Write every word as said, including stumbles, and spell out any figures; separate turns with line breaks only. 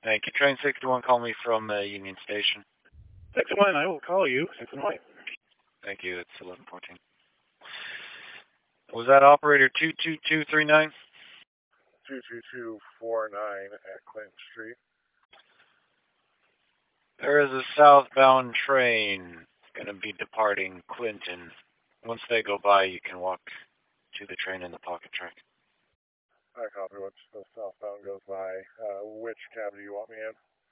Thank you. Train sixty-one, call me from uh, Union Station.
six one, I will call you. six one.
Thank you. It's eleven fourteen. Was that operator two two two three nine?
two two two four nine at Clinton Street.
There is a southbound train going to be departing Clinton. Once they go by, you can walk to the train in the pocket track.
I copy. Once the southbound goes by, uh, which cab do you want me in?